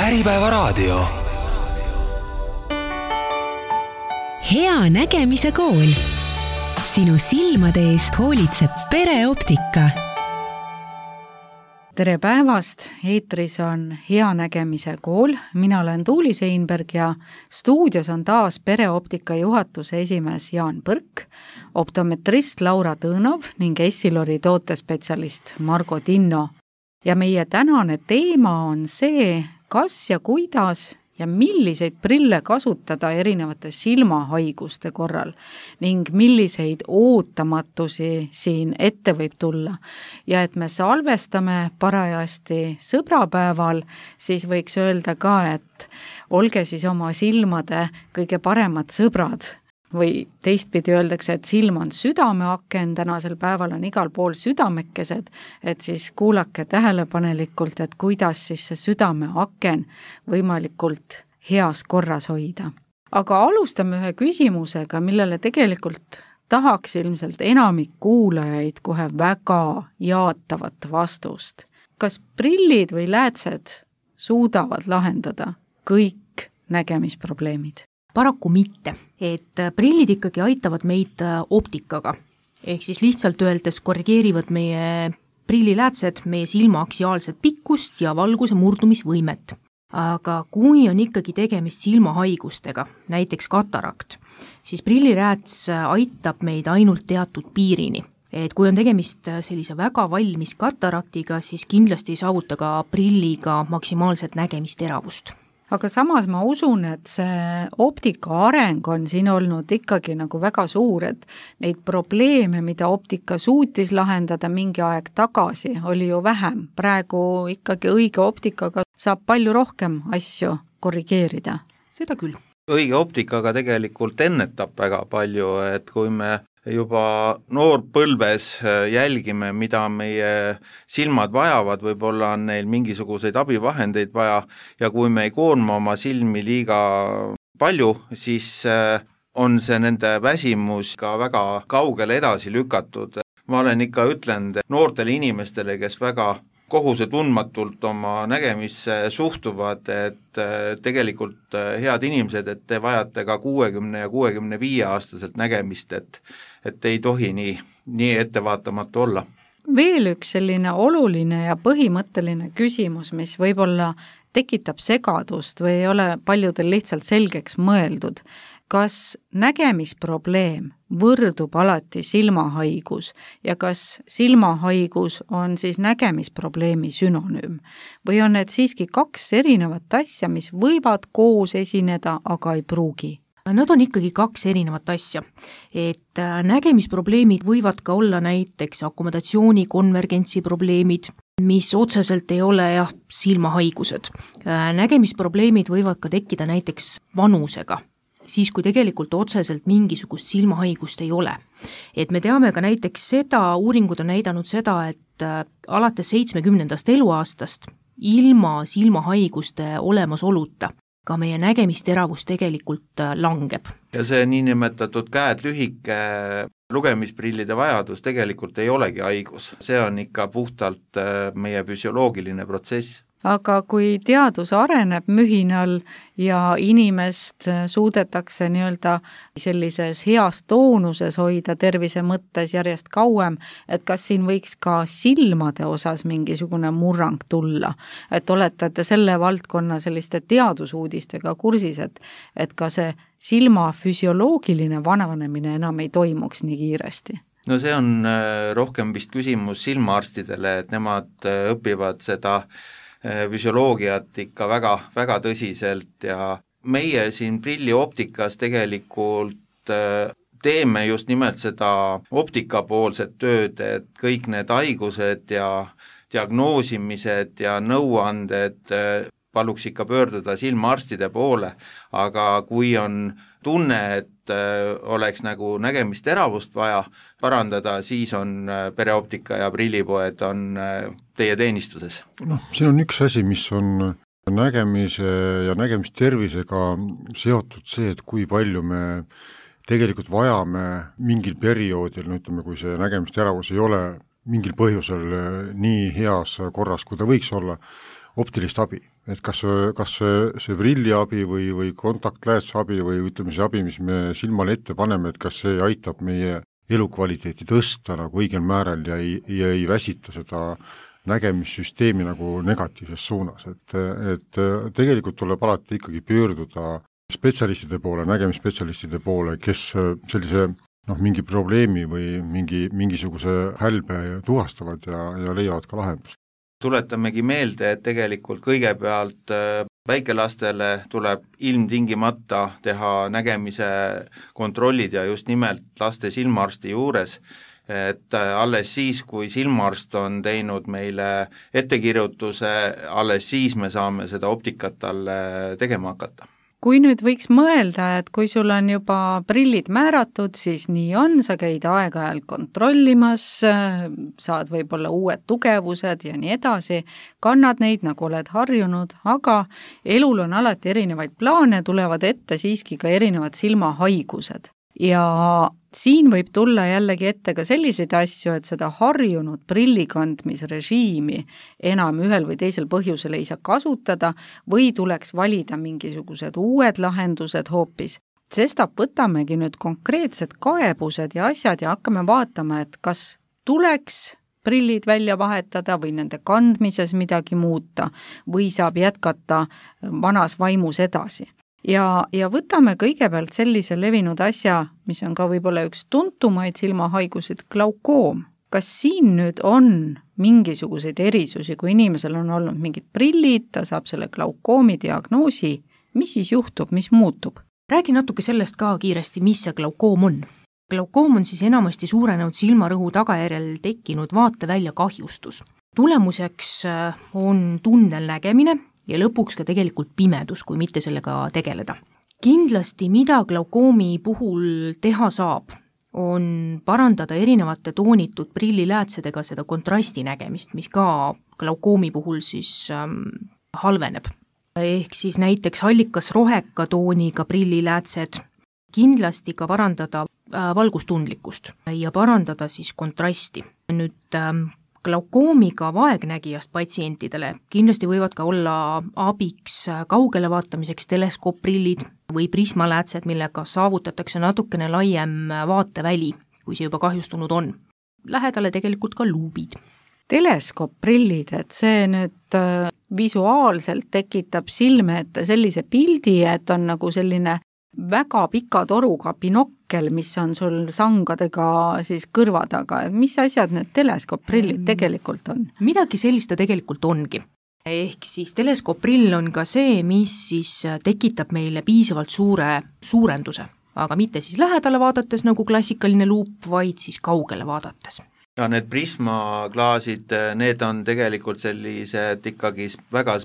Äripäevaraadio. Hea nägemise kool. Sinu silmade eest hoolitseb Pereoptika. Tere päevast, eetris on Hea nägemise kool. Mina olen Tuuli Seinberg ja stuudios on taas Pereoptika juhatuse esimees Jaan Põrk, optometrist Laura Tõnov ning Essilori tootespetsialist Margo Tinno. Ja meie tänane teema on see, kas ja kuidas ja milliseid prille kasutada erinevate silmahaiguste korral ning milliseid ootamatusi siin ette võib tulla. Ja et me salvestame parajasti sõbrapäeval, siis võiks öelda ka, et olge siis oma silmade kõige paremad sõbrad. Või teistpidi öeldakse, et silm on südameaken, tänasel päeval on igal pool südamekesed, et siis kuulake tähelepanelikult, et kuidas siis see südameaken võimalikult heas korras hoida. Aga alustame ühe küsimusega, millele tegelikult tahaks ilmselt enamik kuulajaid kohe väga jaatavat vastust. Kas prillid või läätsed suudavad lahendada kõik nägemisprobleemid? Paraku mitte, et prillid ikkagi aitavad meid optikaga, ehk siis lihtsalt öeldes korrigeerivad meie prilliläätsed meie silma aksiaalset pikkust ja valguse murdumisvõimet. Aga kui on ikkagi tegemist silmahaigustega, näiteks katarakt, siis prillilääts aitab meid ainult teatud piirini. Et kui on tegemist sellise väga valmis kataraktiga, siis kindlasti ei saavuta ka prilliga maksimaalset nägemisteravust. Aga samas ma usun, et see optika areng on siin olnud ikkagi nagu väga suur, et neid probleeme, mida optika suutis lahendada mingi aeg tagasi, oli ju vähem. Praegu ikkagi õige optikaga saab palju rohkem asju korrigeerida. Seda küll. Õige optikaga tegelikult ennetab väga palju, et kui me juba noorpõlves jälgime, mida meie silmad vajavad, võib-olla on neil mingisuguseid abivahendeid vaja ja kui me ei koorma oma silmi liiga palju, siis on see nende väsimus ka väga kaugele edasi lükatud. Ma olen ikka ütlenud noortele inimestele, kes väga kohusetundmatult oma nägemisse suhtuvad, et tegelikult head inimesed, et te vajate ka 60 ja 65 aastaselt nägemist, et ei tohi nii ettevaatamatu olla. Veel üks selline oluline ja põhimõtteline küsimus, mis võib-olla tekitab segadust või ei ole paljudel lihtsalt selgeks mõeldud. Kas nägemisprobleem võrdub alati silmahaigus ja kas silmahaigus on siis nägemisprobleemi sünonüüm? Või on need siiski kaks erinevat asja, mis võivad koos esineda, aga ei pruugi? Nad on ikkagi kaks erinevat asja, et nägemisprobleemid võivad ka olla näiteks akomodatsiooni konvergentsi probleemid, mis otseselt ei ole silmahaigused. Nägemisprobleemid võivad ka tekkida näiteks vanusega, siis kui tegelikult otseselt mingisugust silmahaigust ei ole. Et me teame ka näiteks seda, uuringud on näidanud seda, et alates 70. eluaastast ilma silmahaiguste olemasoluta ka meie nägemisteravus tegelikult langeb. Ja see niinimetatud käed lühike lugemisprillide vajadus tegelikult ei olegi haigus. See on ikka puhtalt meie füsioloogiline protsess. Aga kui teadus areneb mühinal ja inimest suudetakse nii-öelda sellises heas toonuses hoida tervise mõttes järjest kauem, et kas siin võiks ka silmade osas mingisugune murrang tulla? Et oletate selle valdkonna selliste teadusuudistega kursis, et ka see silma füsioloogiline vananemine enam ei toimuks nii kiiresti? No see on rohkem vist küsimus silmaarstidele, et nemad õpivad seda füsioloogiat ikka väga, väga tõsiselt ja meie siin prillioptikas tegelikult teeme just nimelt seda optikapoolset tööd, et kõik need haigused ja diagnoosimised ja nõuanded paluks ikka pöörduda silmaarstide poole, aga kui on tunne, et oleks nagu nägemisteravust vaja parandada, siis on Pereoptika ja prillipoed on teie teenistuses. Siin on üks asi, mis on nägemise ja nägemistervisega seotud see, et kui palju me tegelikult vajame mingil perioodil, ütleme, kui see nägemisteravus ei ole mingil põhjusel nii heas korras, kui ta võiks olla, optilist abi. Et kas see prilliabi või kontaktläätse abi või ütleme see abi, mis me silmale ette paneme, et kas see aitab meie elukvaliteeti tõsta nagu õigel määral ja ei väsita seda nägemissüsteemi nagu negatiivses suunas, et tegelikult tuleb alati ikkagi pöörduda spetsialistide poole, nägemisspetsialistide poole, kes sellise mingi probleemi või mingisuguse hälbe tuvastavad ja leiavad ka lahendust. Tuletamegi meelde, et tegelikult kõigepealt väikelastele tuleb ilmtingimata teha nägemise kontrollid ja just nimelt laste silmaarsti juures, et alles siis, kui silmaarst on teinud meile ettekirjutuse, alles siis me saame seda optikat talle tegema hakata. Kui nüüd võiks mõelda, et kui sul on juba prillid määratud, siis nii on, sa käid aeg-ajalt kontrollimas, saad võib-olla uued tugevused ja nii edasi, kannad neid, nagu oled harjunud, aga elul on alati erinevaid plaane, tulevad ette siiski ka erinevad silmahaigused. Ja siin võib tulla jällegi ette ka selliseid asju, et seda harjunud prillikandmisrežiimi enam ühel või teisel põhjusel ei saa kasutada või tuleks valida mingisugused uued lahendused hoopis. Sestap võtamegi nüüd konkreetsed kaebused ja asjad ja hakkame vaatama, et kas tuleks prillid välja vahetada või nende kandmises midagi muuta või saab jätkata vanas vaimus edasi. Ja võtame kõigepealt sellise levinud asja, mis on ka võib-olla üks tuntumaid silmahaigusid, glaukoom. Kas siin nüüd on mingisuguseid erisusi, kui inimesel on olnud mingid prillid, ta saab selle glaukoomi diagnoosi, mis siis juhtub, mis muutub? Räägi natuke sellest ka kiiresti, mis see glaukoom on. Glaukoom on siis enamasti suurenenud silmarõhu tagajärjel tekkinud vaatevälja kahjustus. Tulemuseks on tundel nägemine ja lõpuks ka tegelikult pimedus, kui mitte sellega tegeleda. Kindlasti, mida glaukoomi puhul teha saab, on parandada erinevate toonitud prilliläätsedega seda kontrasti nägemist, mis ka glaukoomi puhul siis halveneb. Ehk siis näiteks hallikas roheka tooniga prilliläätsed, kindlasti ka parandada valgustundlikkust ja parandada siis kontrasti. Nüüd glaukoomiga vaegnägijast patsientidele kindlasti võivad ka olla abiks kaugele vaatamiseks teleskoopprillid või prismaläätsed, millega saavutatakse natukene laiem vaateväli, kui see juba kahjustunud on. Lähedale tegelikult ka luubid. Teleskoopprillid, et see nüüd visuaalselt tekitab silme ette sellise pildi, et on nagu selline väga pika toruga binokkel, mis on sul sangadega siis kõrva taga. Mis asjad need teleskoopprillid tegelikult on? Midagi sellist ta tegelikult ongi. Ehk siis teleskoopprill on ka see, mis siis tekitab meile piisavalt suure suurenduse, aga mitte siis lähedale vaadates nagu klassikaline luup, vaid siis kaugele vaadates. Ja need prismaklaasid, need on tegelikult sellised ikkagi väga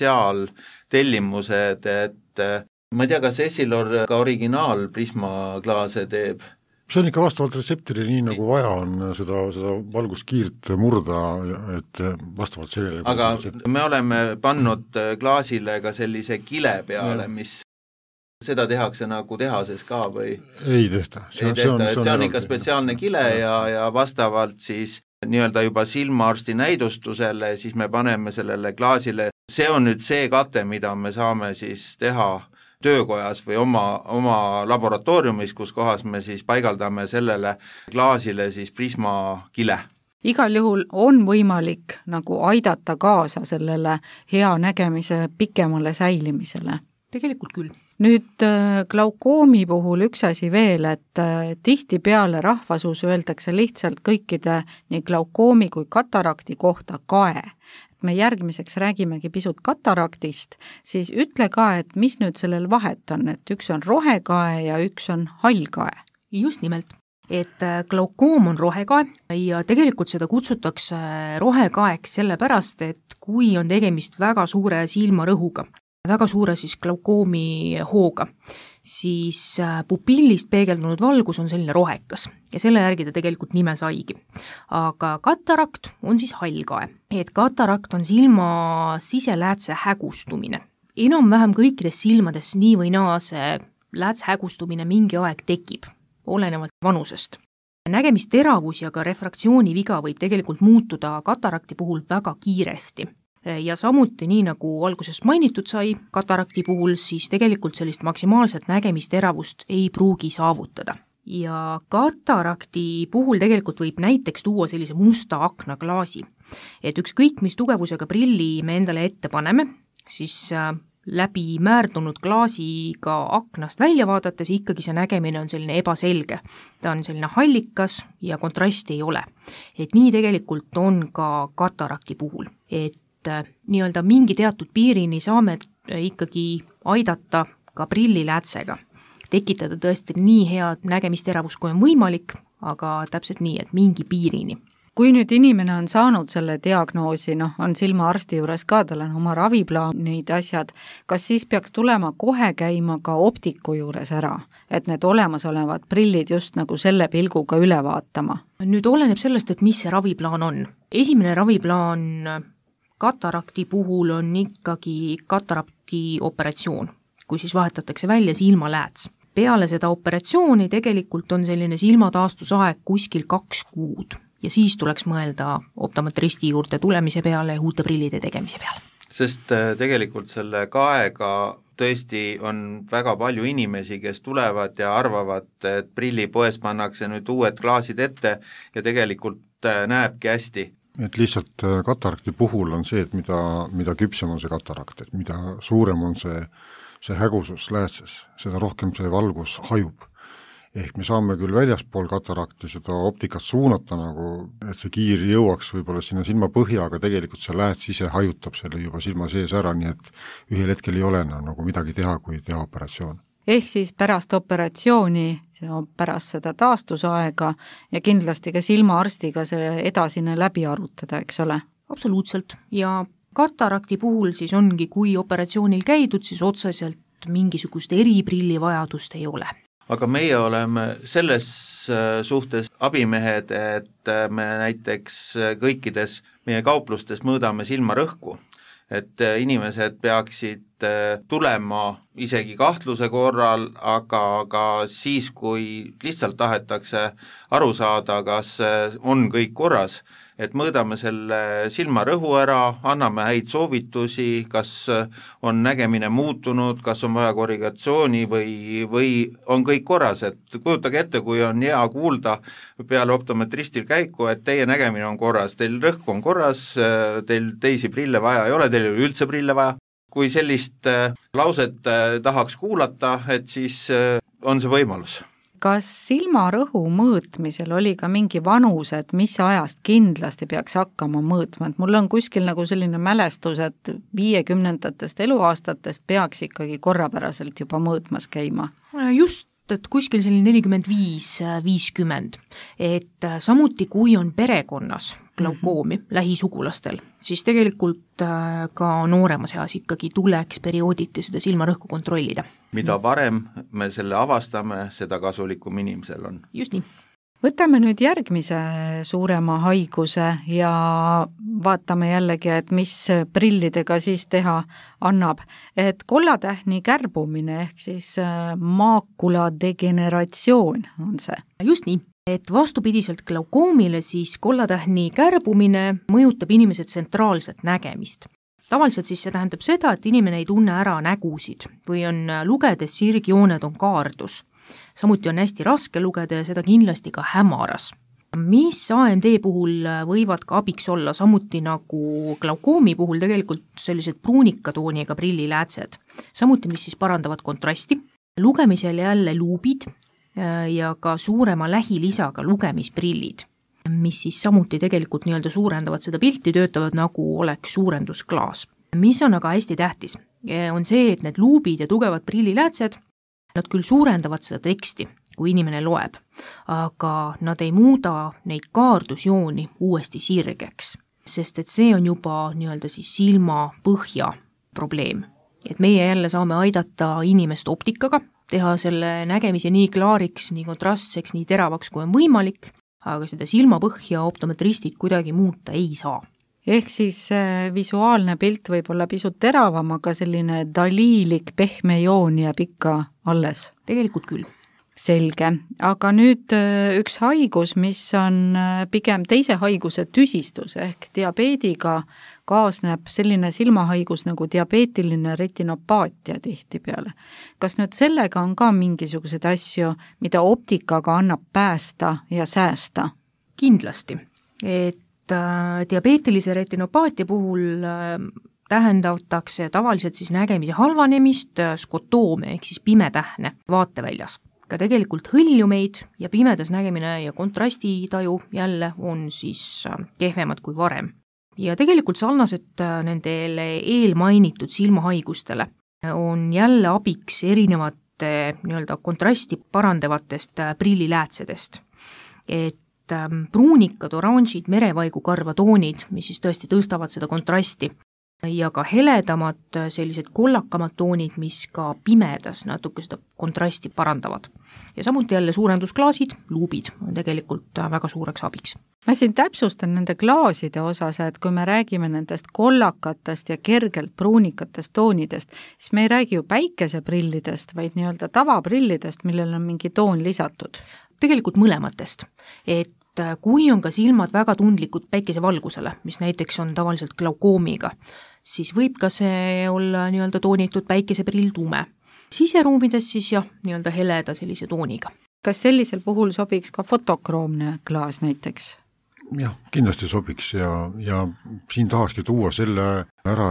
spetsiaaltellimused, et ma ei tea, kas Essilor ka originaal prismaklaase teeb? See on ikka vastavalt retseptile nii nagu vaja on seda valguskiirt murda, et vastavalt sellele. Aga me oleme pannud klaasile ka sellise kile peale, mis seda tehakse nagu tehases ka või? Ei tehta. See on ikka spetsiaalne kile ja vastavalt siis nii-öelda juba silmaarsti näidustusele, siis me paneme sellele klaasile. See on nüüd see kate, mida me saame siis teha töökojas või oma laboratooriumis, kus kohas me siis paigaldame sellele klaasile siis prismakile. Igal juhul on võimalik nagu aidata kaasa sellele hea nägemise pikemale säilimisele. Tegelikult küll. Nüüd glaukoomi puhul üks asi veel, et tihtipeale rahvasuus öeldakse lihtsalt kõikide nii glaukoomi kui katarakti kohta kae. Me järgmiseks räägimegi pisut kataraktist, siis ütle ka, et mis nüüd sellel vahet on, et üks on rohekae ja üks on hallkae. Just nimelt, et glaukoom on rohekae ja tegelikult seda kutsutakse rohekaeks sellepärast, et kui on tegemist väga suure silmarõhuga, väga suure siis glaukoomi hooga, siis pupillist peegeldunud valgus on selline rohekas ja selle järgi ta tegelikult nime saigi. Aga katarakt on siis hallkae. Et katarakt on silma siseläätse hägustumine. Enam-vähem kõikides silmades nii või naa see läätse hägustumine mingi aeg tekib, olenevalt vanusest. Nägemisteravus ja ka refraktsiooniviga võib tegelikult muutuda katarakti puhul väga kiiresti. ja samuti, nii nagu alguses mainitud sai katarakti puhul, siis tegelikult sellist maksimaalset nägemisteravust ei pruugi saavutada. Ja katarakti puhul tegelikult võib näiteks tuua sellise musta aknaklaasi, et ükskõik mis tugevusega prilli me endale ette paneme, siis läbi määrdunud klaasiga aknast välja vaadates ikkagi see nägemine on selline ebaselge. Ta on selline hallikas ja kontrasti ei ole. Et nii tegelikult on ka katarakti puhul, et nii-öelda mingi teatud piirini saame ikkagi aidata ka prilliläätsega, tekitada tõesti nii head nägemisteravust, kui on võimalik, aga täpselt nii, et mingi piirini. Kui nüüd inimene on saanud selle diagnoosi, on silmaarsti juures ka, tal on oma raviplaanid asjad, kas siis peaks tulema kohe käima ka optiku juures ära, et need olemasolevad prillid just nagu selle pilguga üle vaatama? Nüüd oleneb sellest, et mis see raviplaan on. Esimene raviplaan katarakti puhul on ikkagi katarakti operatsioon, kui siis vahetatakse välja silmalääts. Peale seda operatsiooni tegelikult on selline silmataastusaeg kuskil 2 kuud. Ja siis tuleks mõelda optometristi juurde tulemise peale ja uute prillide tegemise peale. Sest tegelikult selle kaega tõesti on väga palju inimesi, kes tulevad ja arvavad, et prillipoes pannakse nüüd uued klaasid ette ja tegelikult näebki hästi. Et lihtsalt katarakti puhul on see, et mida küpsem on see katarakt, et mida suurem on see hägusus läätses, seda rohkem see valgus hajub. Ehk me saame küll väljaspool katarakti seda optikat suunata nagu, et see kiir jõuaks võib-olla sinna silma põhja, aga tegelikult see lääts ise hajutab selle juba silma sees ära, nii et ühel hetkel ei ole nagu midagi teha, kui teha operatsioon. Ehk siis pärast operatsiooni, pärast seda taastusaega ja kindlasti ka silmaarstiga see edasine läbi arutada, eks ole? Absoluutselt. Ja katarakti puhul siis ongi, kui operatsioonil käidud, siis otseselt mingisugust eriprilli vajadust ei ole. Aga meie oleme selles suhtes abimehed, et me näiteks kõikides meie kauplustes mõõdame silmarõhku, et inimesed peaksid tulema isegi kahtluse korral, aga ka siis, kui lihtsalt tahetakse aru saada, kas on kõik korras, et mõõdame selle silmarõhu ära, anname häid soovitusi, kas on nägemine muutunud, kas on vaja korrigatsiooni või on kõik korras, et kujutage ette, kui on hea kuulda peale optometristil käiku, et teie nägemine on korras, teil rõhk on korras, teil teisi prille vaja ei ole, teil ei ole üldse prille vaja. Kui sellist lauset tahaks kuulata, et siis on see võimalus. Kas silmarõhu mõõtmisel oli ka mingi vanus, et mis ajast kindlasti peaks hakkama mõõtma? Et mul on kuskil nagu selline mälestus, et 50-ndatest eluaastatest peaks ikkagi korrapäraselt juba mõõtmas käima. Just, et kuskil selline 45-50, et samuti kui on perekonnas glaukoomi lähisugulastel, siis tegelikult ka nooremas eas ikkagi tuleks periooditi seda silmarõhku kontrollida. Mida varem me selle avastame, seda kasulikum inimesel on. Just nii. Võtame nüüd järgmise suurema haiguse ja vaatame jällegi, et mis prillidega siis teha annab. Et kollatähni kärbumine ehk siis maakula degeneratsioon on see. Just nii. Et vastupidiselt glaukoomile siis kollatähni kärbumine mõjutab inimese tsentraalset nägemist. Tavaliselt siis see tähendab seda, et inimene ei tunne ära nägusid või on lugedes sirgjooned on kaardus. Samuti on hästi raske lugeda ja seda kindlasti ka hämaras. Mis AMD puhul võivad ka abiks olla, samuti nagu glaukoomi puhul tegelikult sellised pruunikatooniga prilliläätsed. Samuti, mis siis parandavad kontrasti. Lugemisel jälle luubid ja ka suurema lähilisaga lugemisprillid, mis siis samuti tegelikult nii-öelda suurendavad seda pilti, töötavad nagu oleks suurendusklaas. Mis on aga hästi tähtis, on see, et need luubid ja tugevad prilliläätsed, nad küll suurendavad seda teksti, kui inimene loeb, aga nad ei muuda neid kaardusjooni uuesti sirgeks, sest et see on juba nii-öelda siis silma põhja probleem. Et meie jälle saame aidata inimest optikaga, teha selle nägemise nii klaariks, nii kontrastseks, nii teravaks, kui on võimalik, aga seda silmapõhja optometristid kuidagi muuta ei saa. Ehk siis visuaalne pilt võib olla pisut teravam, aga selline daliilik pehme joon jääb ikka alles. Tegelikult küll. Selge, aga nüüd üks haigus, mis on pigem teise haiguse tüsistus ehk diabeediga kaasneb selline silmahaigus nagu diabeetiline retinopaatia tihtipeale. Kas nüüd sellega on ka mingisuguseid asju, mida optikaga annab päästa ja säästa? Kindlasti, et diabeetilise retinopaatia puhul tähendatakse tavaliselt siis nägemise halvanemist, skotoome ehk siis pimetähne vaateväljas. Ka tegelikult hõljumeid ja pimedas nägemine ja kontrastitaju jälle on siis kehvemad kui varem. Ja tegelikult sarnaselt nendele eelmainitud silmahaigustele on jälle abiks erinevate nii-öelda kontrasti parandavatest prilliläätsedest. Et pruunikad, oranžid, merevaigu karvatoonid, mis siis tõesti tõstavad seda kontrasti, ja ka heledamad sellised kollakamad toonid, mis ka pimedas natuke seda kontrasti parandavad. Ja samuti jälle suurendusklaasid, luubid on tegelikult väga suureks abiks. Ma siin täpsustan nende klaaside osas, et kui me räägime nendest kollakatest ja kergelt pruunikatest toonidest, siis me ei räägi ju päikeseprillidest, vaid nii-öelda tavaprillidest, millel on mingi toon lisatud. Tegelikult mõlematest, et kui on ka silmad väga tundlikud päikesevalgusele, mis näiteks on tavaliselt glaukoomiga, siis võib ka see olla nii-öelda toonitud päikeseprill tume. Siseruumides siis jah, nii-öelda heleda sellise tooniga. Kas sellisel puhul sobiks ka fotokroomne klaas näiteks? Jah, kindlasti sobiks ja siin tahakski tuua selle ära,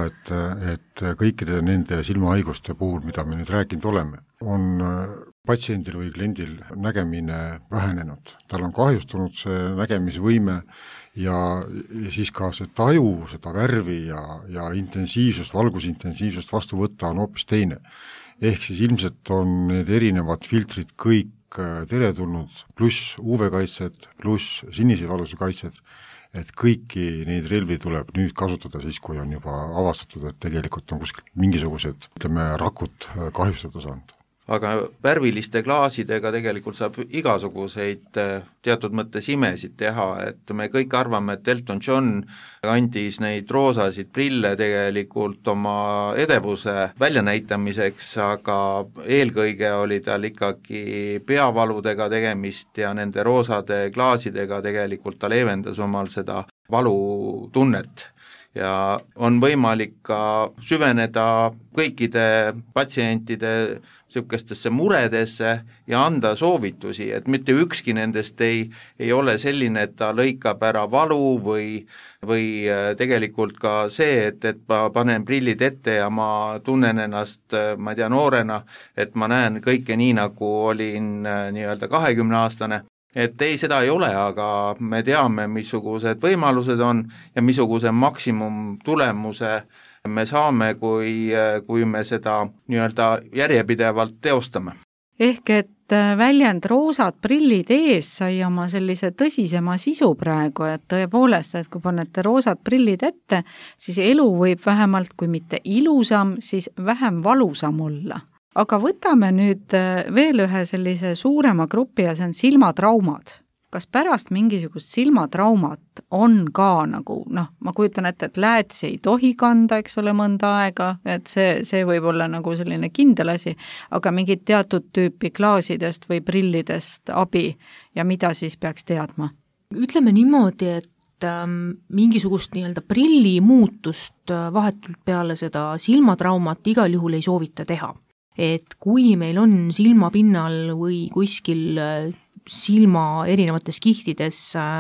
et kõikide nende silmahaiguste puhul, mida me nüüd rääkinud oleme, on patsiendil või kliendil nägemine vähenenud. Tal on kahjustunud see nägemisvõime ja siis ka see taju, seda värvi ja intensiivsust, valgusintensiivsust vastu võtta on hoopis teine. Ehk siis ilmselt on need erinevad filtrid kõik teretulnud, pluss UV-kaitsed, pluss sinise valguse kaitsed, et kõiki neid relvi tuleb nüüd kasutada siis, kui on juba avastatud, et tegelikult on kuskilt mingisugused, rakud kahjustada saanud. Aga värviliste klaasidega tegelikult saab igasuguseid teatud mõttes imesid teha, et me kõik arvame, et Elton John andis neid roosasid prille tegelikult oma edevuse väljanäitamiseks, aga eelkõige oli tal ikkagi peavaludega tegemist ja nende roosade klaasidega tegelikult ta leevendas omal seda valutunnet. Ja on võimalik ka süveneda kõikide patsientide sihukestesse muredesse ja anda soovitusi, et mitte ükski nendest ei ole selline, et ta lõikab ära valu või tegelikult ka see, et ma panen prillid ette ja ma tunnen ennast, ma ei tea, noorena, et ma näen kõike nii, nagu olin nii-öelda 20-aastane. Et ei, seda ei ole, aga me teame, missugused võimalused on ja missuguse maksimum tulemuse me saame, kui me seda nii-öelda järjepidevalt teostame. Ehk et väljend roosad prillid ees sai oma sellise tõsisema sisu praegu, et tõepoolest, et kui panete roosad prillid ette, siis elu võib vähemalt, kui mitte ilusam, siis vähem valusam olla. Aga võtame nüüd veel ühe sellise suurema grupi ja see on silmatraumad. Kas pärast mingisugust silmatraumat on ka nagu, ma kujutan ette, et läätsi ei tohi kanda, eks ole, mõnda aega, et see võib olla nagu selline kindel asi, aga mingid teatud tüüpi klaasidest või prillidest abi ja mida siis peaks teadma? Ütleme niimoodi, et mingisugust nii-öelda prilli muutust vahetult peale seda silmatraumat igal juhul ei soovita teha. Et kui meil on silmapinnal või kuskil silma erinevates kihtides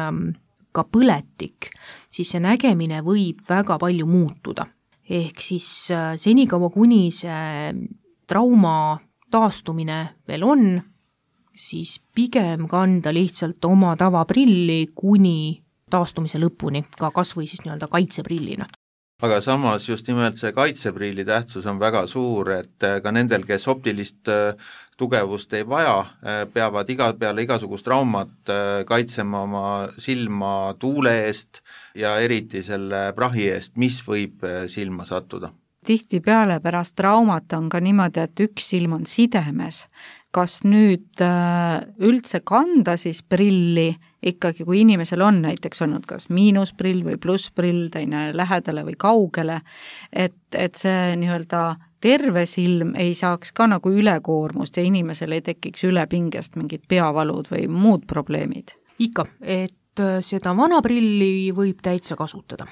ka põletik, siis see nägemine võib väga palju muutuda. Ehk siis senikaua, kuni see trauma taastumine veel on, siis pigem kanda lihtsalt oma tavaprilli kuni taastumise lõpuni, ka kas või siis nii-öelda kaitseprillina. Aga samas just nimelt see kaitseprilli tähtsus on väga suur, et ka nendel, kes optilist tugevust ei vaja, peavad peale igasugust traumat kaitsema oma silma tuule eest ja eriti selle prahi eest, mis võib silma sattuda. Tihtipeale pärast traumat on ka niimoodi, et üks silm on sidemes. Kas nüüd üldse kanda siis prilli ikkagi, kui inimesel on näiteks olnud kas miinusprill või plussprill, teine lähedale või kaugele, et see nii-öelda terve silm ei saaks ka nagu ülekoormust ja inimesel ei tekiks ülepingest mingid peavalud või muud probleemid? Ikka, et seda vana prilli võib täitsa kasutada.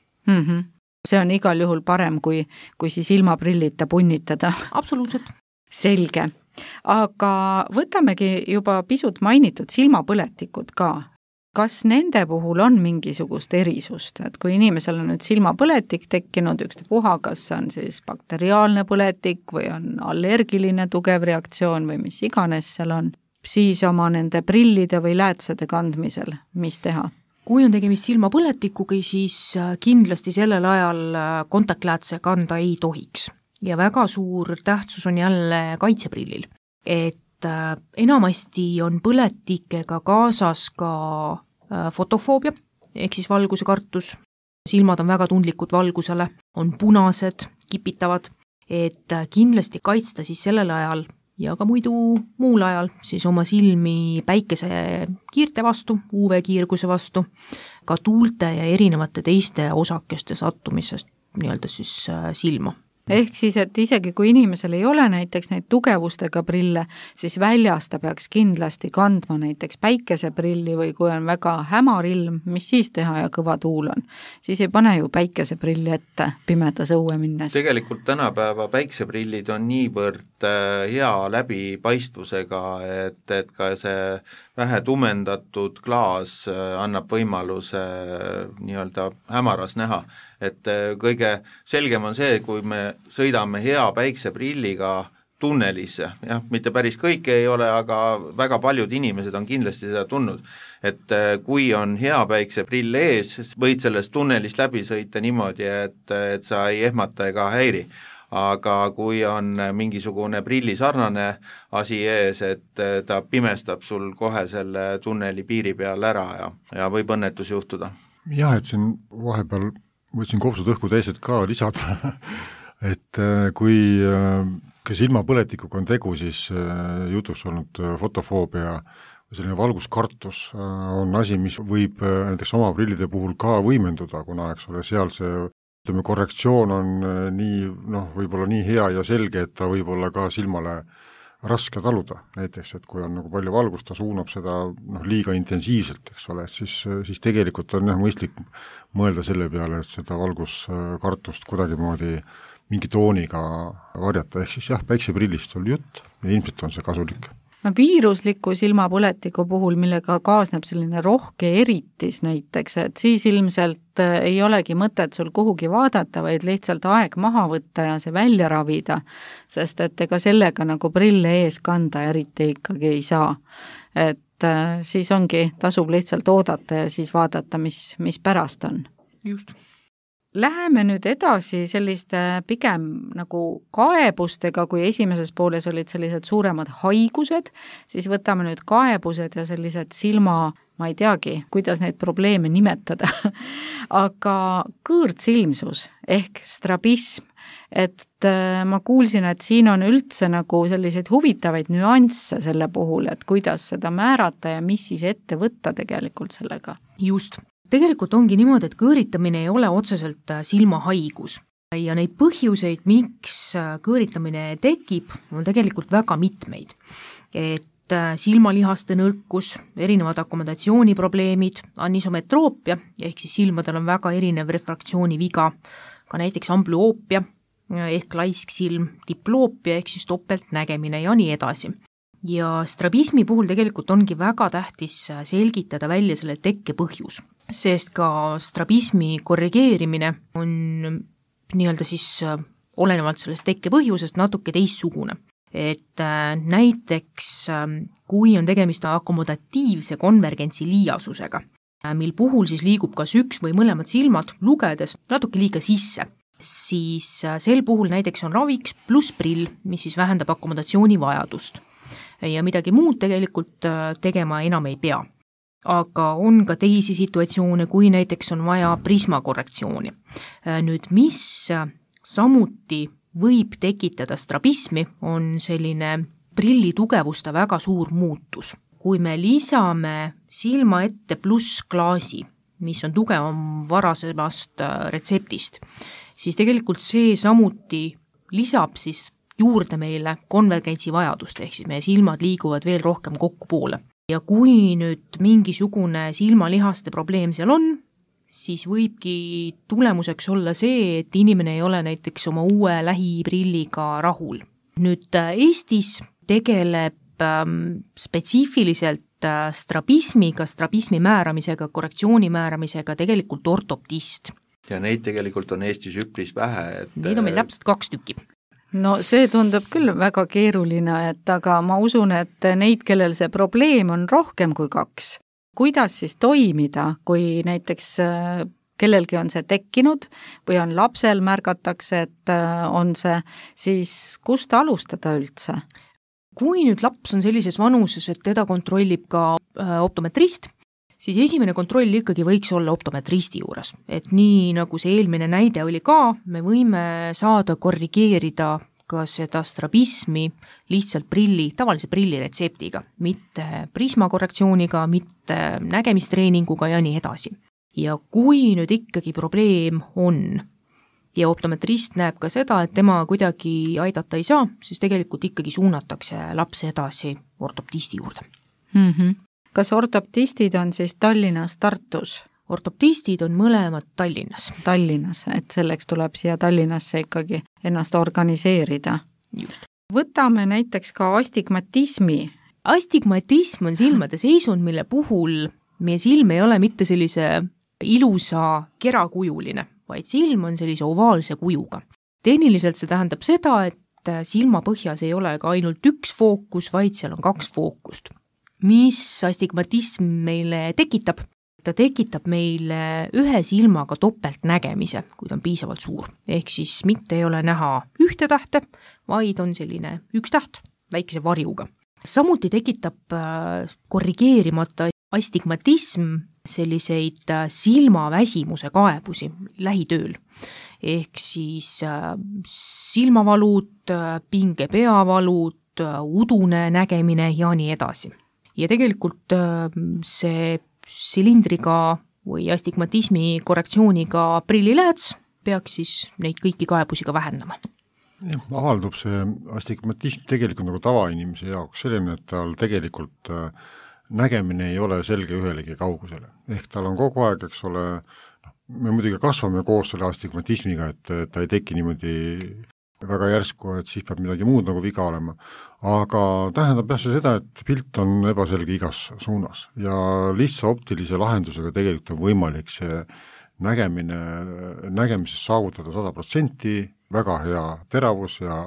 See on igal juhul parem, kui siis ilmaprillita punnitada. Absoluutselt. Selge. Aga võtamegi juba pisut mainitud silmapõletikud ka. Kas nende puhul on mingisugust erisust, et kui inimesel on nüüd silmapõletik tekkinud ükstapuha, kas on siis bakteriaalne põletik või on allergiline tugev reaktsioon või mis iganes seal on, siis oma nende prillide või läätsede kandmisel, mis teha? Kui on tegemist silmapõletikuga, siis kindlasti sellel ajal kontaktläätse kanda ei tohiks. Ja väga suur tähtsus on jälle kaitseprillil, et enamasti on põletikega kaasas ka fotofoobia, ehk siis valguse kartus. Silmad on väga tundlikud valgusele, on punased, kipitavad, et kindlasti kaitsta siis sellel ajal ja ka muul ajal siis oma silmi päikese kiirte vastu, UV-kiirguse vastu, ka tuulte ja erinevate teiste osakeste sattumisest nii-öelda siis silma. Ehk siis, et isegi kui inimesel ei ole näiteks neid tugevustega prille, siis väljas ta peaks kindlasti kandma näiteks päikeseprilli või kui on väga hämar ilm, mis siis teha ja kõva tuul on. Siis ei pane ju päikeseprilli ette pimedas õue minnes. Tegelikult tänapäeva päikseprillid on niivõrd hea läbipaistvusega, et ka see vähe tumendatud klaas annab võimaluse nii-öelda hämaras näha. Et kõige selgem on see, kui me sõidame hea päikseprilliga tunnelisse, jah, mitte päris kõik ei ole, aga väga paljud inimesed on kindlasti seda tundnud, et kui on hea päikseprill ees, võid sellest tunnelist läbi sõita niimoodi, et sa ei ehmata ega häiri. Aga kui on mingisugune prillisarnane asi ees, et ta pimestab sul kohe selle tunneli piiri peal ära ja võib õnnetus juhtuda. Jah, et siin vahepeal võtsin kopsud õhku täised ka lisada, et kui silmapõletikuga on tegu, siis jutuks olnud fotofoobia või selline valguskartus on asi, mis võib näiteks oma prillide puhul ka võimenduda, kuna eks ole seal see korrektsioon on võib-olla nii hea ja selge, et ta võib olla ka silmale raske taluda näiteks, et kui on nagu palju valgust, ta suunab seda liiga intensiivselt, eks ole, siis tegelikult on mõistlik mõelda selle peale, et seda valguskartust kuidagimoodi mingi tooniga varjata, ehk siis jah, päikseprillist oli jutt ja ilmselt on see kasulik. Viirusliku silmapõletiku puhul, millega kaasneb selline rohke eritis näiteks, et siis ilmselt ei olegi mõtet sul kuhugi vaadata, vaid lihtsalt aeg maha võtta ja see välja ravida, sest et ega sellega nagu prille ees kanda eriti ikkagi ei saa. Et siis ongi, tasub lihtsalt oodata ja siis vaadata, mis pärast on. Just. Läheme nüüd edasi selliste pigem nagu kaebustega, kui esimeses pooles olid sellised suuremad haigused, siis võtame nüüd kaebused ja sellised silma, ma ei teagi, kuidas neid probleeme nimetada, aga kõõrdsilmsus ehk strabism, et ma kuulsin, et siin on üldse nagu selliseid huvitavaid nüansse selle puhul, et kuidas seda määrata ja mis siis ette võtta tegelikult sellega. Just. Tegelikult ongi niimoodi, et kõõritamine ei ole otseselt silmahaigus ja neid põhjuseid, miks kõõritamine tekib, on tegelikult väga mitmeid. Et silmalihaste nõrkus, erinevad akomodatsiooniprobleemid, anisometroopia, ehk siis silmadel on väga erinev refraktsiooniviga, ka näiteks amblüoopia ehk laisksilm, diploopia ehk siis topeltnägemine ja nii edasi. Ja strabismi puhul tegelikult ongi väga tähtis selgitada välja selle tekke põhjus, sest ka strabismi korrigeerimine on nii-öelda siis olenevalt sellest tekke põhjusest natuke teistsugune. Et näiteks kui on tegemist akomodatiivse konvergentsi liiasusega, mil puhul siis liigub kas üks või mõlemad silmad lugedes natuke liiga sisse, siis sel puhul näiteks on raviks pluss prill, mis siis vähendab akomodatsiooni vajadust. Ja midagi muud tegelikult tegema enam ei pea. Aga on ka teisi situatsioone, kui näiteks on vaja prismakorrektsiooni. Nüüd, mis samuti võib tekitada strabismi, on selline prilli tugevuste väga suur muutus. Kui me lisame silma ette pluss klaasi, mis on tugevam varasemast retseptist, siis tegelikult see samuti lisab siis juurde meile konvergentsi vajadust, ehk siis meie silmad liiguvad veel rohkem kokkupoole. Ja kui nüüd mingisugune silmalihaste probleem seal on, siis võibki tulemuseks olla see, et inimene ei ole näiteks oma uue lähiprilliga rahul. Nüüd Eestis tegeleb spetsiifiliselt strabismiga, strabismi määramisega, korrektsiooni määramisega tegelikult ortoptist. Ja neid tegelikult on Eestis üpris vähe. Neid on meil täpselt 2 tükki. No see tundub küll väga keeruline, aga ma usun, et neid, kellel see probleem on rohkem kui 2. Kuidas siis toimida, kui näiteks kellelgi on see tekkinud või on lapsel märgatakse, et on see, siis kust alustada üldse? Kui nüüd laps on sellises vanuses, et teda kontrollib ka optometrist, siis esimene kontroll ikkagi võiks olla optometristi juures. Et nii nagu see eelmine näide oli ka, me võime saada korrigeerida ka seda strabismi lihtsalt tavalise prilliretseptiga, mitte prismakorrektsiooniga, mitte nägemistreeninguga ja nii edasi. Ja kui nüüd ikkagi probleem on ja optometrist näeb ka seda, et tema kuidagi aidata ei saa, siis tegelikult ikkagi suunatakse laps edasi ortoptisti juurde. Kas ortoptistid on siis Tallinnas, Tartus? Ortoptistid on mõlemad Tallinnas. Tallinnas, et selleks tuleb siia Tallinnasse ikkagi ennast organiseerida. Just. Võtame näiteks ka astigmatismi. Astigmatism on silmade seisund, mille puhul meie silm ei ole mitte sellise ilusa kerakujuline, vaid silm on sellise ovaalse kujuga. Tehniliselt see tähendab seda, et silma põhjas ei ole ka ainult üks fookus, vaid seal on 2 fookust. Mis astigmatism meile tekitab? Ta tekitab meile ühe silmaga topeltnägemise, kui ta on piisavalt suur. Ehk siis mitte ei ole näha ühte tähte, vaid on selline 1 täht väikese varjuga. Samuti tekitab korrigeerimata astigmatism selliseid silmaväsimuse kaebusi lähitööl. Ehk siis silmavalud, pinge peavalud, udune nägemine ja nii edasi. Ja tegelikult see silindriga või astigmatismi korrektsiooniga prillilääts peaks siis neid kõiki kaebusi ka vähendama. Avaldub see astigmatism tegelikult nagu tavainimese jaoks selline, et tal tegelikult nägemine ei ole selge ühelegi kaugusele. Ehk tal on kogu aeg, eks ole, me muidugi kasvame koos selle astigmatismiga, et ta ei teki niimoodi väga järsku, et siis peab midagi muud nagu viga olema. Aga tähendab jah seda, et pilt on ebaselge igas suunas ja lihtsa optilise lahendusega tegelikult on võimalik see nägemises saavutada 100%, väga hea teravus ja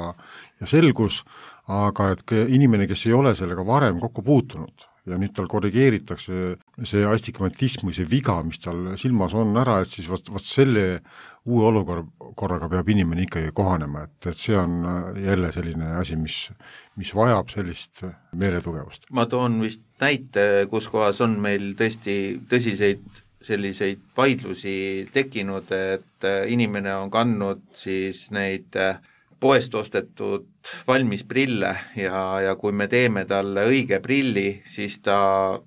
selgus, aga et inimene, kes ei ole sellega varem kokku puutunud ja nüüd tal korrigeeritakse see astigmatism või see viga, mis tal silmas on ära, et siis vot selle uue olukorraga peab inimene ikkagi kohanema, et see on jälle selline asi, mis vajab sellist meeletugevust. Ma toon vist näite, kus kohas on meil tõesti tõsiseid selliseid vaidlusi tekkinud, et inimene on kandnud siis neid poest ostetud valmis prille ja kui me teeme talle õige prilli, siis ta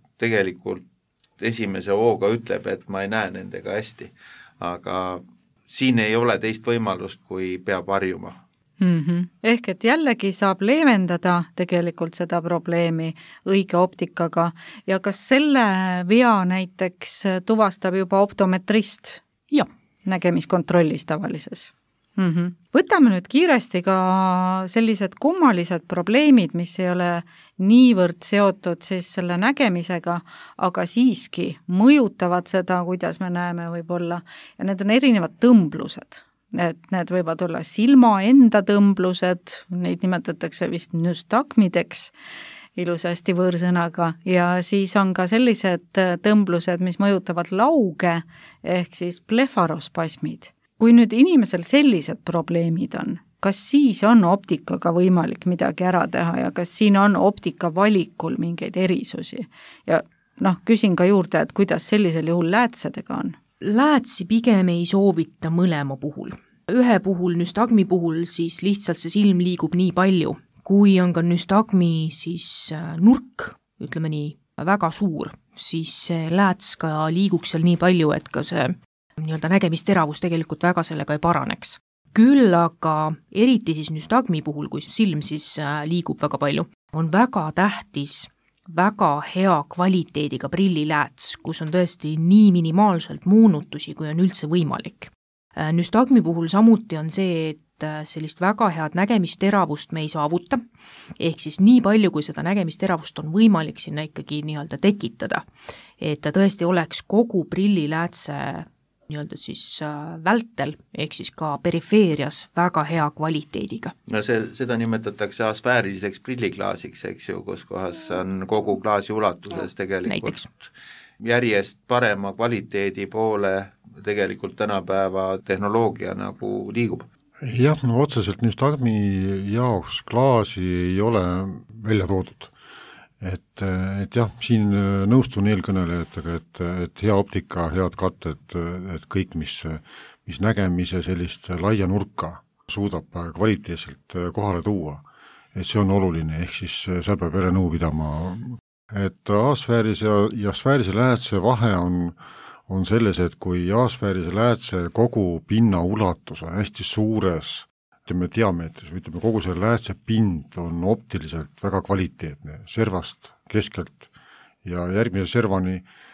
tegelikult esimese hooga ütleb, et ma ei näe nendega hästi. Aga siin ei ole teist võimalust, kui peab harjuma. Ehk et jällegi saab leevendada tegelikult seda probleemi õige optikaga ja kas selle vea näiteks tuvastab juba optometrist? Ja. Nägemiskontrollis tavalises. Võtame nüüd kiiresti ka sellised kummalised probleemid, mis ei ole niivõrd seotud siis selle nägemisega, aga siiski mõjutavad seda, kuidas me näeme võib-olla. Ja need on erinevad tõmblused. Et need võivad olla silma enda tõmblused, neid nimetatakse vist nystagmideks, ilusasti võõrsõnaga, ja siis on ka sellised tõmblused, mis mõjutavad lauge, ehk siis blefarospasmid. Kui nüüd inimesel sellised probleemid on, kas siis on optikaga võimalik midagi ära teha ja kas siin on optika valikul mingeid erisusi? Ja küsin ka juurde, et kuidas sellisel juhul läätsedega on? Läätsi pigem ei soovita mõlema puhul. Ühe puhul, nystagmi puhul, siis lihtsalt see silm liigub nii palju. Kui on ka nystagmi siis nurk, ütleme nii, väga suur, siis see lääts ka liiguks seal nii palju, et ka see nägemisteravus tegelikult väga sellega ei paraneks. küll aga eriti siis nüstagmi puhul, kui silm siis liigub väga palju, on väga tähtis väga hea kvaliteediga prillilääts, kus on tõesti nii minimaalselt moonutusi, kui on üldse võimalik. Nüstagmi puhul samuti on see, et sellist väga head nägemisteravust me ei saavuta, ehk siis nii palju, kui seda nägemisteravust on võimalik sinna ikkagi nii-öelda tekitada, et ta tõesti oleks kogu prilliläätse nii-öelda siis vältel, ehk siis ka perifeerias väga hea kvaliteediga. No seda nimetatakse asfääriliseks prilliklaasiks, eks ju, kus kohas on kogu klaasi ulatuses tegelikult näiteks järjest parema kvaliteedi poole tegelikult tänapäeva tehnoloogia nagu liigub. Jah, no otseselt nüstagmi jaoks klaasi ei ole välja toodud. Et jah, siin nõustun eelkõnelejatega, et hea optika, head katted, et kõik, mis nägemise sellist laia nurka suudab kvaliteetselt kohale tuua, et see on oluline, ehk siis seal peab jälle nõu pidama. Et asfäärise ja sfäärise läätse vahe on selles, et kui asfäärise läätse kogu pinna ulatus on hästi suures diameetris, või ütleme, kogu selle läätse pind on optiliselt väga kvaliteetne, servast keskelt ja järgmise servani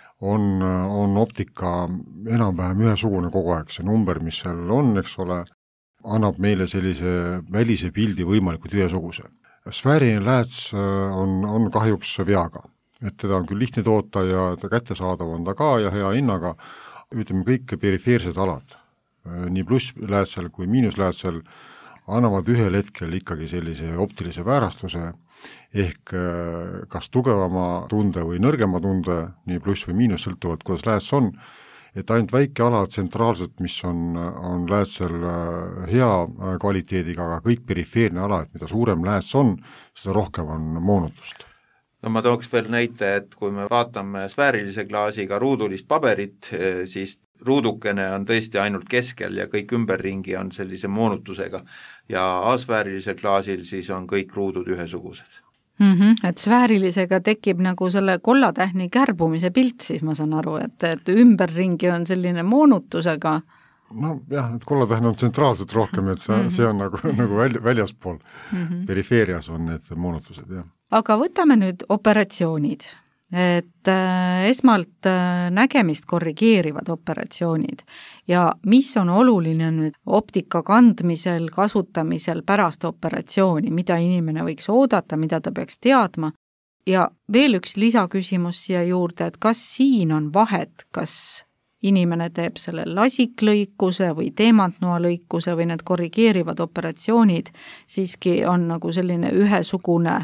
on optika enam-vähem ühesugune kogu aeg, see number, mis seal on, eks ole, annab meile sellise välise pildi võimalikult ühesuguse. Sfääriline lääts on kahjuks veaga, et teda on küll lihtne toota ja ta kättesaadav on ta ka ja hea hinnaga, ütleme kõik perifeersed alad, nii plussläätsel kui miinusläätsel, annavad ühel hetkel ikkagi sellise optilise väärastuse ehk kas tugevama tunde või nõrgema tunde, nii pluss või miinus sõltuvalt, kuidas lääts on, et ainult väike ala tsentraalselt, mis on läätsel hea kvaliteediga, aga kõik perifeerne ala, et mida suurem lääts on, seda rohkem on moonutust. No ma tooks veel näite, et kui me vaatame sfäärilise klaasiga ruudulist paberit, siis ruudukene on tõesti ainult keskel ja kõik ümberringi on sellise moonutusega ja asfäärilisel klaasil siis on kõik ruudud ühesugused. Et sfäärilisega tekib nagu selle kollatähni kärbumise pilt, siis ma saan aru, et ümberringi on selline moonutusega. No jah, et kollatähn on tsentraalselt rohkem, et see on nagu väljaspool. Perifeerias on need moonutused, jah. Aga võtame nüüd operatsioonid. Et esmalt nägemist korrigeerivad operatsioonid ja mis on oluline nüüd optika kandmisel, kasutamisel pärast operatsiooni, mida inimene võiks oodata, mida ta peaks teadma ja veel üks lisaküsimus siia juurde, et kas siin on vahet, kas inimene teeb selle lasiklõikuse või teemantnoalõikuse või need korrigeerivad operatsioonid siiski on nagu selline ühesugune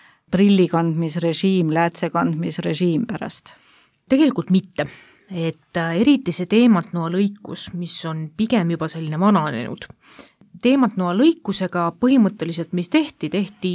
prillikandmisrežiim, läätsekandmisrežiim pärast? Tegelikult mitte, et eriti see teemantnoalõikus, mis on pigem juba selline vananenud. Teemantnoalõikusega põhimõtteliselt, mis tehti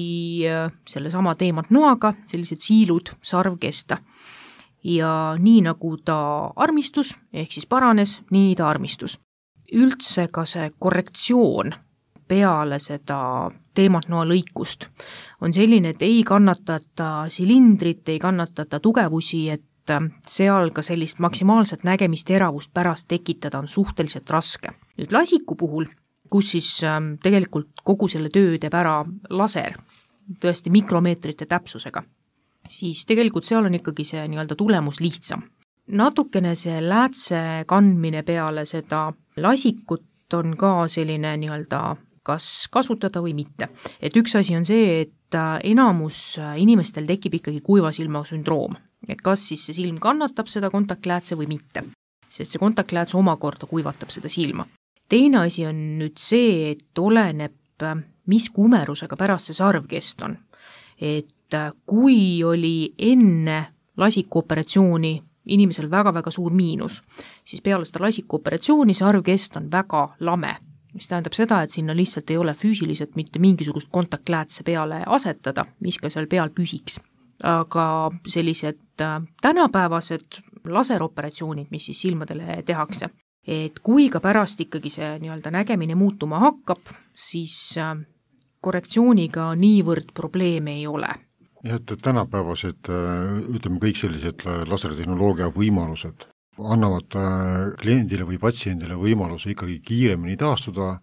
selle sama teemantnoaga sellised siilud sarvkesta ja nii nagu ta armistus, ehk siis paranes, nii ta armistus. Üldse ka see korrektsioon peale seda teemantnoalõikust on selline, et ei kannatata silindrit, ei kannatata tugevusi, et seal ka sellist maksimaalset nägemisteravust pärast tekitada on suhteliselt raske. Nüüd lasiku puhul, kus siis tegelikult kogu selle töö teeb ära laser, tõesti mikromeetrite täpsusega, siis tegelikult seal on ikkagi see nii-öelda tulemus lihtsam. Natukene see läätse kandmine peale seda lasikut on ka selline nii-öelda kas kasutada või mitte. Et üks asi on see, et enamus inimestel tekib ikkagi kuiva silma sündroom, et kas siis see silm kannatab seda kontaktläätse või mitte, sest see kontaktlääts omakorda kuivatab seda silma. Teine asi on nüüd see, et oleneb, mis kumerusega pärast see sarvkest on. Et kui oli enne lasikuoperatsiooni inimesel väga-väga suur miinus, siis peale seda lasikuoperatsiooni sarvkest on väga lame, mis tähendab seda, et sinna lihtsalt ei ole füüsiliselt mitte mingisugust kontaktläätse peale asetada, mis ka seal peal püsiks. Aga sellised tänapäevased laseroperatsioonid, mis siis silmadele tehakse, et kui ka pärast ikkagi see nii-öelda nägemine muutuma hakkab, siis korrektsiooniga niivõrd probleeme ei ole. Ja et tänapäevased, ütleme kõik sellised lasertehnoloogia võimalused annavad kliendile või patsiendile võimaluse ikkagi kiiremini taastuda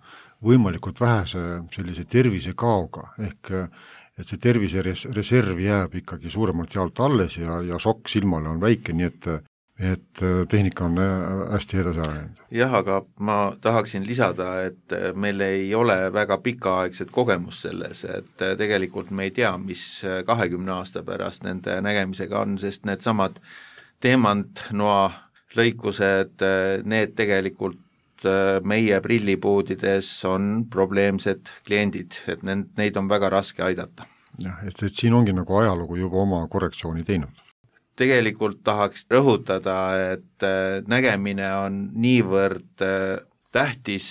võimalikult vähese sellise tervisekaoga, ehk et see tervisereserv jääb ikkagi suuremalt jaolt alles ja šokk silmale on väike, nii et tehnika on hästi edasi arenenud. Jah, aga ma tahaksin lisada, et meil ei ole väga pikaaegset kogemust selles, et tegelikult me ei tea, mis 20 aasta pärast nende nägemisega on, sest need samad teemantnoa lõikused, need tegelikult meie prillipuudides on probleemsed kliendid, et neid on väga raske aidata. Jah, et siin ongi nagu ajalugu juba oma korrektsiooni teinud. Tegelikult tahaks rõhutada, et nägemine on niivõrd tähtis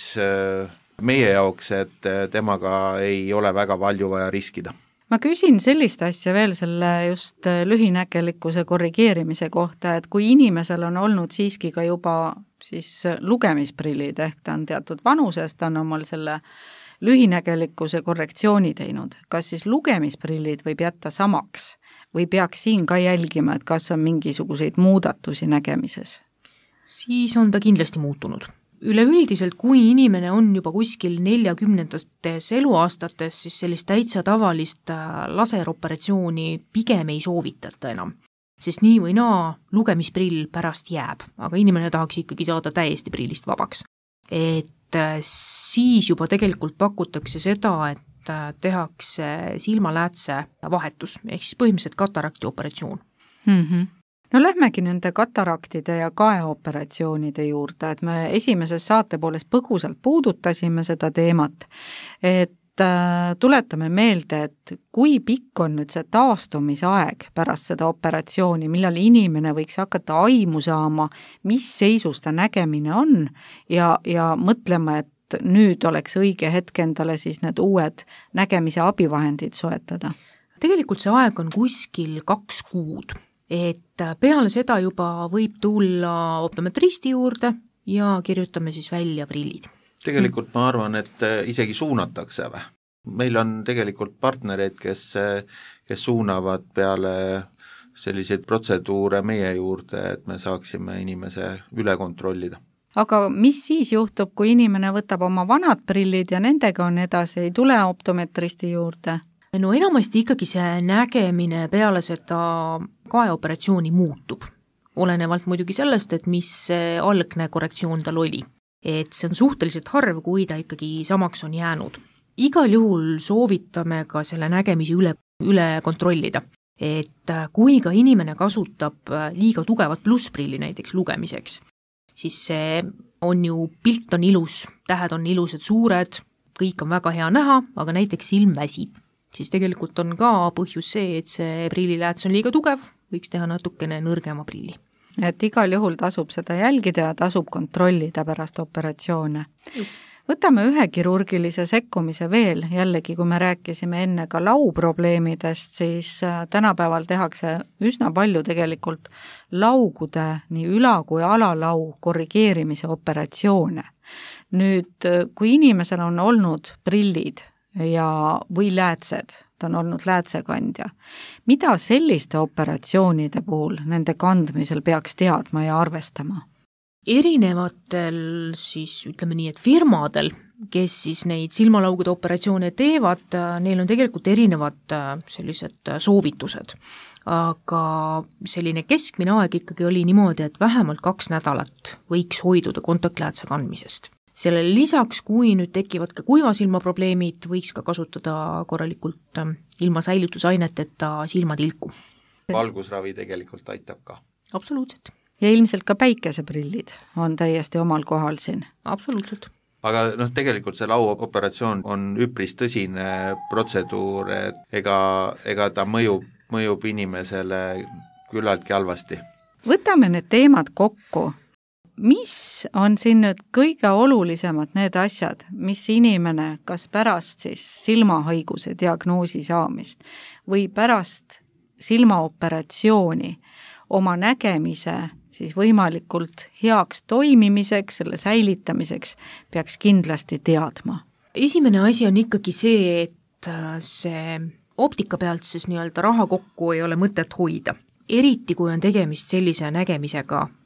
meie jaoks, et temaga ei ole väga palju vaja riskida. Ma küsin sellist asja veel selle just lühinägelikkuse korrigeerimise kohta, et kui inimesel on olnud siiski ka juba siis lugemisprillid, ehk ta on teatud vanusest, ta on omal selle lühinägelikkuse korrektsiooni teinud, kas siis lugemisprillid võib jätta samaks või peaks siin ka jälgima, et kas on mingisuguseid muudatusi nägemises? Siis on ta kindlasti muutunud. Üleüldiselt, kui inimene on juba kuskil 40-ndates eluaastates, siis sellist täitsa tavalist laseroperatsiooni pigem ei soovitata enam, sest nii või naa lugemisprill pärast jääb, aga inimene tahaks ikkagi saada täiesti prillist vabaks. Et siis juba tegelikult pakutakse seda, et tehakse silmaläätse vahetus, ehk siis põhimõtteliselt katarakti operatsioon. No lähmegi nende kataraktide ja kaeoperatsioonide juurde, et me esimeses saate poolest põgusalt puudutasime seda teemat, et tuletame meelde, et kui pikk on nüüd see taastumisaeg pärast seda operatsiooni, millal inimene võiks hakata aimu saama, mis seisus ta nägemine on ja mõtlema, et nüüd oleks õige hetk endale siis need uued nägemise abivahendid soetada. Tegelikult see aeg on kuskil 2 kuud, et peale seda juba võib tulla optometristi juurde ja kirjutame siis välja prillid. Tegelikult ma arvan, et isegi suunatakse või. Meil on tegelikult partnereid, kes suunavad peale selliseid protseduure meie juurde, et me saaksime inimese üle kontrollida. Aga mis siis juhtub, kui inimene võtab oma vanad prillid ja nendega on edasi, ei tule optometristi juurde? No enamasti ikkagi see nägemine peale seda kaeoperatsiooni muutub, olenevalt muidugi sellest, et mis algne korrektsioon tal oli. Et see on suhteliselt harv, kui ta ikkagi samaks on jäänud. Igal juhul soovitame ka selle nägemise üle kontrollida, et kui ka inimene kasutab liiga tugevat plussprilli näiteks lugemiseks, siis see on ju, pilt on ilus, tähed on ilusad, suured, kõik on väga hea näha, aga näiteks silm väsib. Siis tegelikult on ka põhjus see, et see prillilääts on liiga tugev, võiks teha natukene nõrgema prilli. Et igal juhul tasub seda jälgida ja tasub kontrollida pärast operatsioone. Võtame ühe kirurgilise sekkumise veel, jällegi kui me rääkisime enne ka lauprobleemidest, siis tänapäeval tehakse üsna palju tegelikult laugude nii üla- kui alalau korrigeerimise operatsioone. Nüüd, kui inimesel on olnud prillid või läätsed, ta on olnud läätsekandja, mida selliste operatsioonide puhul nende kandmisel peaks teadma ja arvestama? Erinevatel siis ütleme nii, et firmadel, kes siis neid silmalaugude operatsioone teevad, neil on tegelikult erinevad sellised soovitused. Aga selline keskmine aeg ikkagi oli niimoodi, et vähemalt 2 nädalat võiks hoiduda kontaktläätse kandmisest. Sellele lisaks, kui nüüd tekivad ka kuivasilma probleemid, võiks ka kasutada korralikult ilma säilitusaineteteta silmatilku. Valgusravi tegelikult aitab ka. Absoluutselt. Ja ilmselt ka päikeseprillid on täiesti omal kohal siin. Absoluutselt. Aga tegelikult see lauoperatsioon on üpris tõsine protseduur, et ega ta mõjub inimesele küllaltki halvasti. Võtame need teemad kokku. Mis on siin nüüd kõige olulisemad need asjad, mis inimene kas pärast siis silmahaiguse diagnoosi saamist või pärast silmaoperatsiooni oma nägemise siis võimalikult heaks toimimiseks, selle säilitamiseks peaks kindlasti teadma? Esimene asi on ikkagi see, et see optika pealt siis nii-öelda raha kokku ei ole mõtet hoida. Eriti kui on tegemist sellise nägemisega,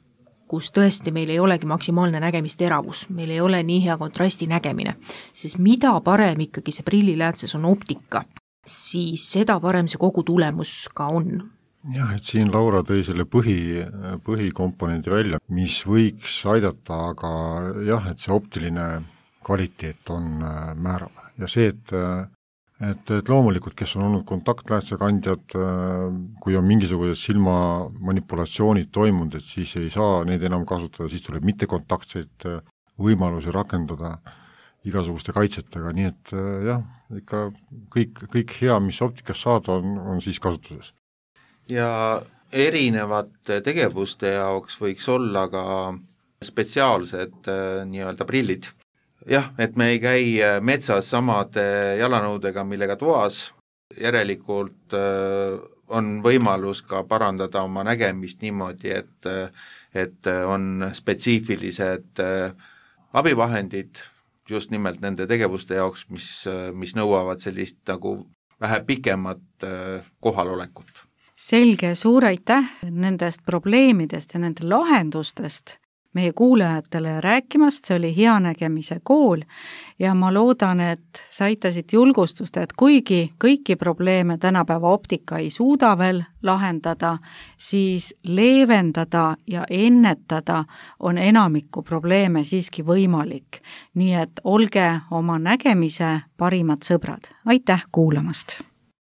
kus tõesti meil ei olegi maksimaalne nägemisteravus, meil ei ole nii hea kontrasti nägemine, siis mida parem ikkagi see prilliläätses on optika, siis seda parem see kogu tulemus ka on. Jah, et siin Laura tõi selle põhikomponendi välja, mis võiks aidata, aga jah, et see optiline kvaliteet on määrav ja see, et loomulikult, kes on olnud kontaktläätse kandjad, kui on mingisugused silma manipulatsioonid toimunud, et siis ei saa neid enam kasutada, siis tuleb mittekontaktseid võimalusi rakendada igasuguste kaitsetega, nii et jah, ikka kõik hea, mis optikas saada on siis kasutuses. Ja erinevate tegevuste jaoks võiks olla ka spetsiaalsed nii-öelda prillid. Jah, et me ei käi metsas samade jalanõudega, millega toas, järelikult on võimalus ka parandada oma nägemist niimoodi, et on spetsiifilised abivahendid just nimelt nende tegevuste jaoks, mis nõuavad sellist nagu vähe pikemat kohalolekut. Selge, suur aitäh nendest probleemidest ja nende lahendustest meie kuulajatele rääkimast, see oli Hea nägemise kool ja ma loodan, et sa aitasid julgustust, et kuigi kõiki probleeme tänapäeva optika ei suuda veel lahendada, siis leevendada ja ennetada on enamikku probleeme siiski võimalik. Nii et olge oma nägemise parimad sõbrad. Aitäh kuulamast!